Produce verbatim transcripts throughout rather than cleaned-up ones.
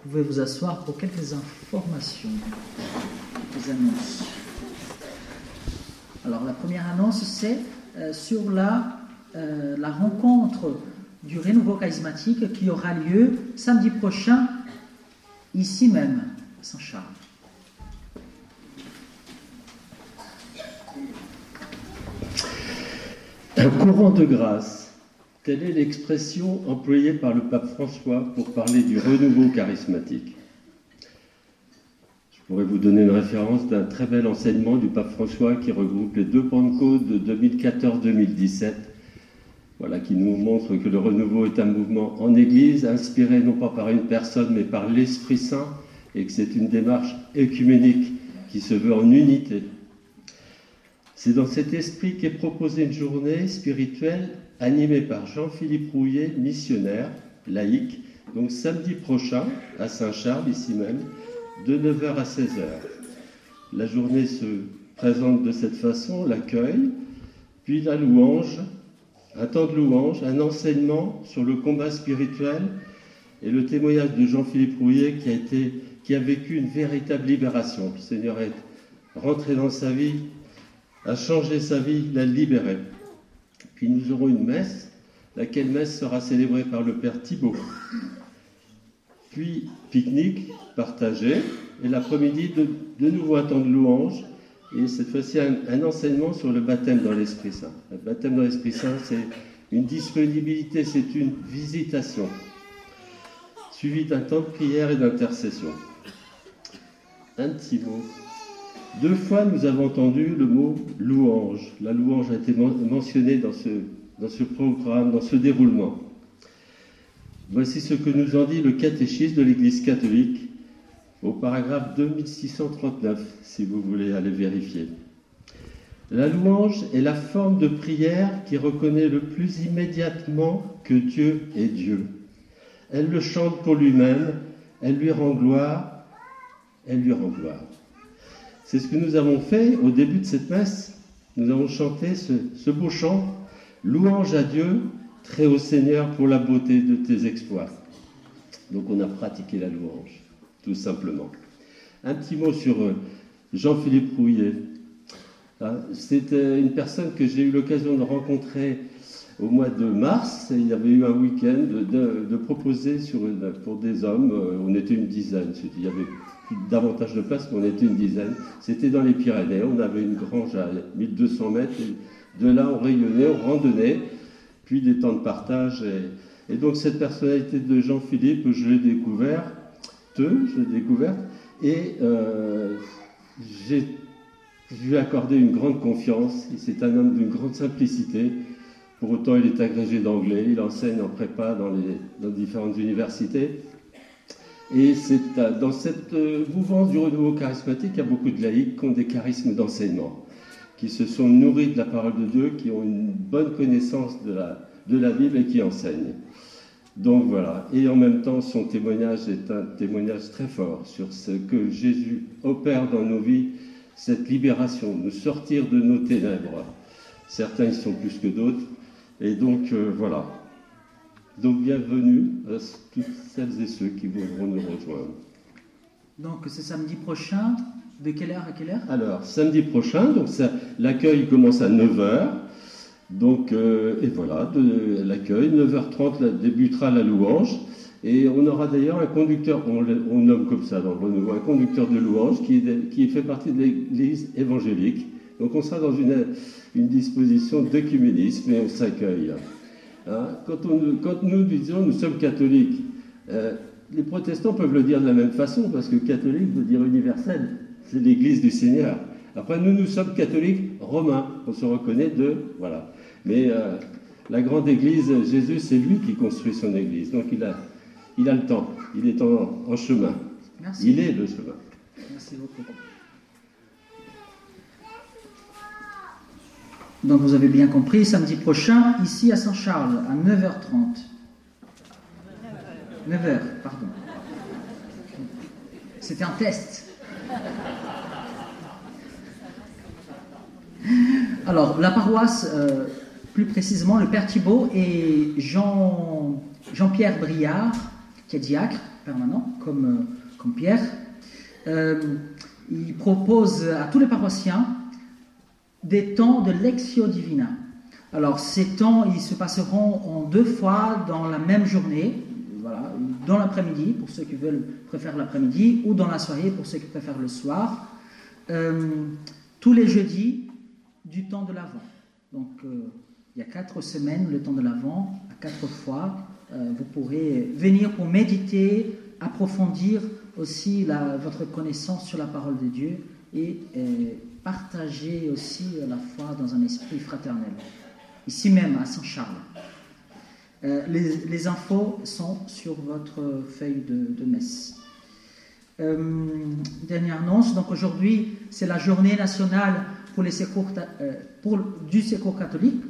Vous pouvez vous asseoir pour quelques informations, quelques annonces. Alors, la première annonce, c'est euh, sur la, euh, la rencontre du renouveau charismatique qui aura lieu samedi prochain, ici même, à Saint-Charles. Un courant de grâce, telle est l'expression employée par le pape François pour parler du renouveau charismatique. Je pourrais vous donner une référence d'un très bel enseignement du pape François qui regroupe les deux Pentecôtes de deux mille quatorze deux mille dix-sept, voilà, qui nous montre que le renouveau est un mouvement en Église, inspiré non pas par une personne mais par l'Esprit Saint, et que c'est une démarche œcuménique qui se veut en unité. C'est dans cet esprit qu'est proposée une journée spirituelle animée par Jean-Philippe Rouillet, missionnaire, laïque, donc samedi prochain à Saint-Charles, ici même, de neuf heures à seize heures. La journée se présente de cette façon, l'accueil, puis la louange, un temps de louange, un enseignement sur le combat spirituel et le témoignage de Jean-Philippe Rouillet qui a, été, qui a vécu une véritable libération. Le Seigneur est rentré dans sa vie, a changé sa vie, l'a libéré. Puis nous aurons une messe, laquelle messe sera célébrée par le Père Thibault. Puis pique-nique partagé, et l'après-midi de, de nouveau un temps de louange, et cette fois-ci un, un enseignement sur le baptême dans l'Esprit Saint. Le baptême dans l'Esprit Saint, c'est une disponibilité, c'est une visitation, suivi d'un temps de prière et d'intercession. Un petit mot. Deux fois, nous avons entendu le mot « louange ». La louange a été mentionnée dans ce, dans ce programme, dans ce déroulement. Voici ce que nous en dit le catéchisme de l'Église catholique au paragraphe deux mille six cent trente-neuf, si vous voulez aller vérifier. La louange est la forme de prière qui reconnaît le plus immédiatement que Dieu est Dieu. Elle le chante pour lui-même, elle lui rend gloire, elle lui rend gloire. C'est ce que nous avons fait au début de cette messe. Nous avons chanté ce, ce beau chant « Louange à Dieu, très haut Seigneur, pour la beauté de tes exploits ». Donc on a pratiqué la louange, tout simplement. Un petit mot sur Jean-Philippe Rouillet. C'est une personne que j'ai eu l'occasion de rencontrer au mois de mars. Il y avait eu un week-end de, de, de proposer sur une, pour des hommes. On était une dizaine. Il y avait davantage de place, mais on était une dizaine. C'était dans les Pyrénées. On avait une grange à mille deux cents mètres. Et de là, on rayonnait, on randonnait, puis des temps de partage. Et, et donc, cette personnalité de Jean-Philippe, je l'ai découverte, je l'ai découverte, et euh, j'ai lui ai accordé une grande confiance. C'est un homme d'une grande simplicité. Pour autant, il est agrégé d'anglais. Il enseigne en prépa dans, les, dans différentes universités. Et c'est dans cette mouvance du renouveau charismatique qu'il y a beaucoup de laïcs qui ont des charismes d'enseignement, qui se sont nourris de la parole de Dieu, qui ont une bonne connaissance de la, de la Bible et qui enseignent. Donc voilà. Et en même temps, son témoignage est un témoignage très fort sur ce que Jésus opère dans nos vies, cette libération, nous sortir de nos ténèbres. Certains y sont plus que d'autres. Et donc euh, voilà. Donc bienvenue à toutes celles et ceux qui voudront nous rejoindre. Donc c'est samedi prochain, de quelle heure à quelle heure? Alors, samedi prochain, donc ça, l'accueil commence à neuf heures. Donc, euh, et voilà, de, l'accueil, neuf heures trente, là, débutera la louange. Et on aura d'ailleurs un conducteur, on, on nomme comme ça dans le renouveau, un conducteur de louange qui, est, qui fait partie de l'église évangélique. Donc on sera dans une, une disposition d'œcuménisme et on s'accueille. Hein, quand, on, quand nous disons nous sommes catholiques, euh, les protestants peuvent le dire de la même façon, parce que catholique veut dire universel, c'est l'église du Seigneur. Après, nous, nous sommes catholiques romains, on se reconnaît de... Voilà. Mais euh, la grande église, Jésus, c'est lui qui construit son église, donc il a, il a le temps, il est en, en chemin. Merci. Il est le chemin. Merci beaucoup. Donc vous avez bien compris, samedi prochain, ici à Saint-Charles, à neuf heures trente. neuf heures, pardon. C'était un test. Alors, la paroisse, euh, plus précisément, le Père Thibault et Jean, Jean-Pierre Briard, qui est diacre, permanent, comme, euh, comme Pierre. Euh, il propose à tous les paroissiens des temps de Lectio Divina. Alors, ces temps, ils se passeront en deux fois dans la même journée, voilà, dans l'après-midi, pour ceux qui veulent préfèrent l'après-midi, ou dans la soirée, pour ceux qui préfèrent le soir, euh, tous les jeudis du temps de l'Avent. Donc, euh, il y a quatre semaines, le temps de l'Avent, à quatre fois, euh, vous pourrez venir pour méditer, approfondir aussi la, votre connaissance sur la parole de Dieu et euh, partager aussi la foi dans un esprit fraternel. Ici même, à Saint-Charles. Euh, les, les infos sont sur votre feuille de, de messe. Euh, dernière annonce, donc aujourd'hui, c'est la journée nationale pour les secours, euh, pour, du secours catholique.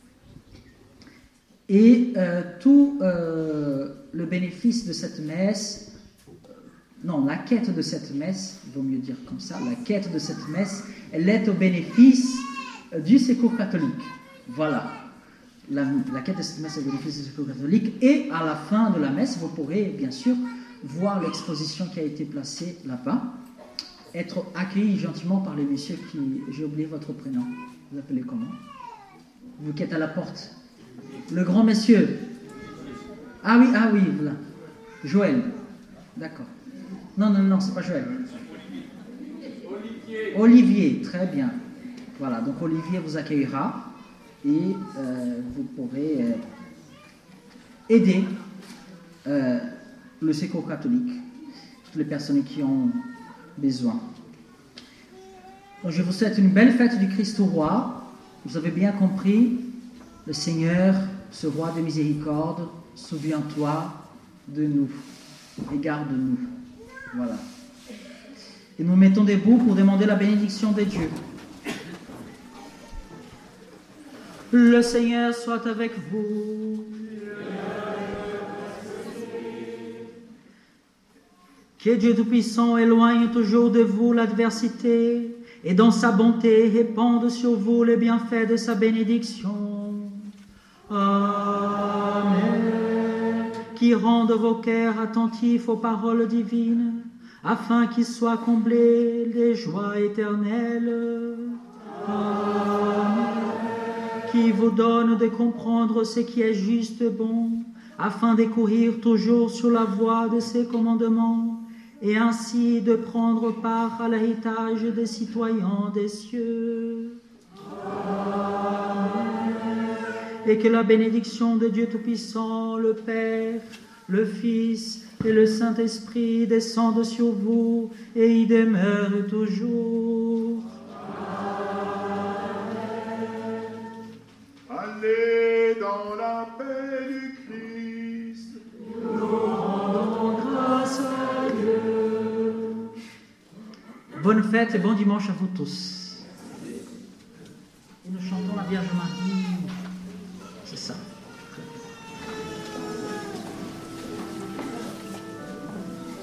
Et euh, tout euh, le bénéfice de cette messe, euh, non, la quête de cette messe, il vaut mieux dire comme ça, la quête de cette messe, elle est au bénéfice euh, du secours catholique. Voilà, la, la quête de cette messe est au bénéfice du secours catholique. Et à la fin de la messe, vous pourrez bien sûr voir l'exposition qui a été placée là-bas, être accueilli gentiment par les messieurs qui... J'ai oublié votre prénom. Vous appelez comment? Vous qui êtes à la porte. Le grand monsieur. Ah oui, ah oui, voilà. Joël. D'accord. Non, non, non, c'est pas Joël. Olivier. Olivier, très bien. Voilà, donc Olivier vous accueillera et euh, vous pourrez euh, aider euh, le secours catholique, toutes les personnes qui ont besoin. Donc, je vous souhaite une belle fête du Christ au roi. Vous avez bien compris, le Seigneur, ce roi de miséricorde, souviens-toi de nous et garde-nous. Voilà. Et nous mettons debout pour demander la bénédiction de Dieu. Le Seigneur soit avec vous. Que Dieu Tout-Puissant éloigne toujours de vous l'adversité et dans sa bonté répande sur vous les bienfaits de sa bénédiction. Amen. Qui rende vos cœurs attentifs aux paroles divines, afin qu'ils soient comblés des joies éternelles. Amen. Qui vous donne de comprendre ce qui est juste et bon, afin de courir toujours sur la voie de ses commandements, et ainsi de prendre part à l'héritage des citoyens des cieux. Amen. Et que la bénédiction de Dieu Tout-Puissant, le Père, le Fils et le Saint-Esprit descendent sur vous et y demeurent toujours. Amen. Allez dans la paix du Christ. Nous rendons grâce à Dieu. Bonne fête et bon dimanche à vous tous. Et nous chantons la Vierge Marie. C'est ça.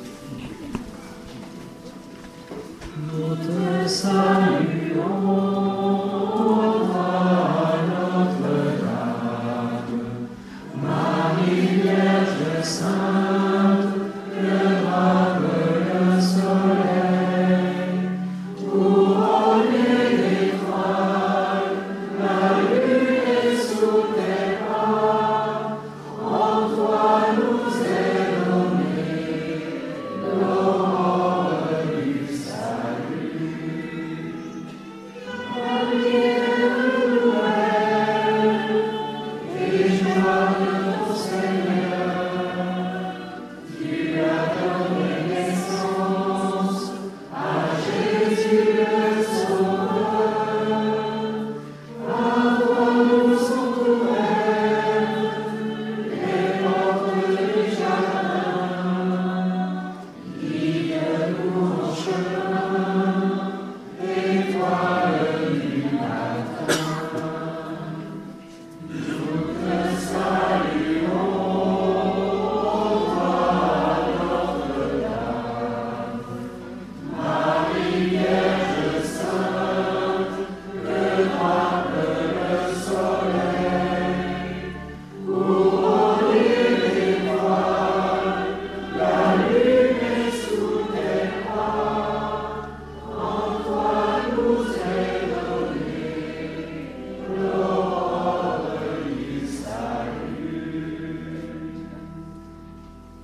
Nous te saluons.